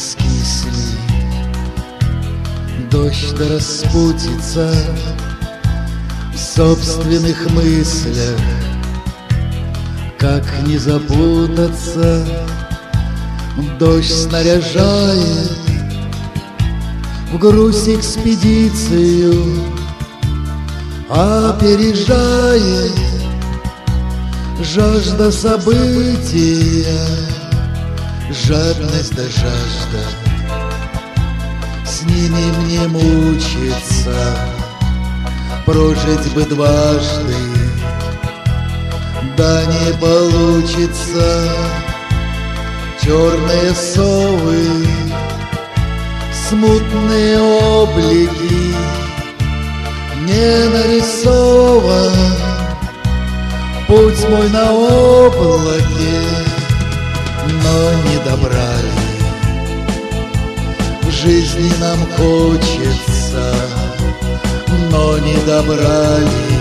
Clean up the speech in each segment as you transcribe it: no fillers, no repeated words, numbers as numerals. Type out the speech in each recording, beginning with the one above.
раскисли, дождь да распутится в собственных мыслях. Как не запутаться, дождь снаряжает в грусть экспедицию, опережает жажда события, жадность да жажда. С ними мне мучиться, прожить бы дважды, да не получится. Черные совы, смутные облики, не нарисован путь мой на облаке, но не добрали. В жизни нам хочется, но не добрали.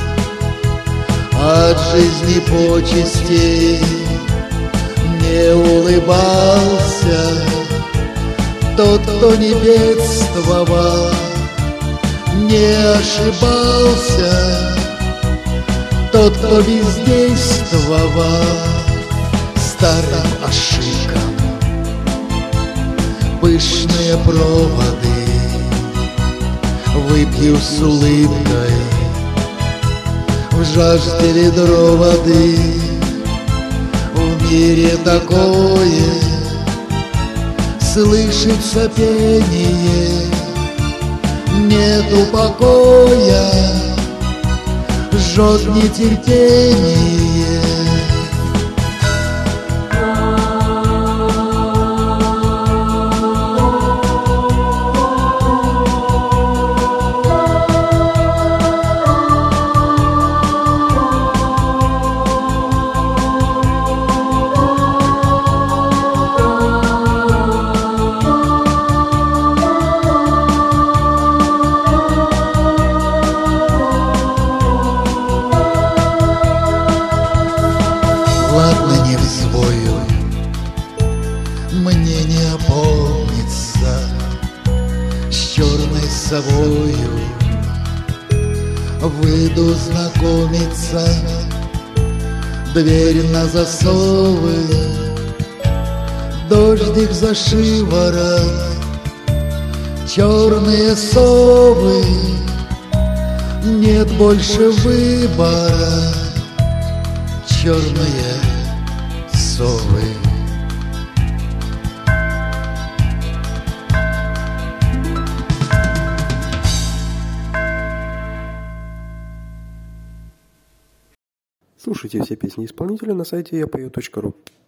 От жизни почестей не улыбался тот, кто не бедствовал, не ошибался тот, кто бездействовал. Старым ошибкам пышные проводы выпью с улыбкой в жажде ведро воды. В мире такое слышится пение, нету покоя, жжет нетерпение. Ладно, не взвою, мне не опомниться с черной совою. Выйду знакомиться, дверь на засовы, дождик за шиворот, черные совы, нет больше выбора. Черные совы. Слушайте все песни исполнителя на сайте yapою.ru.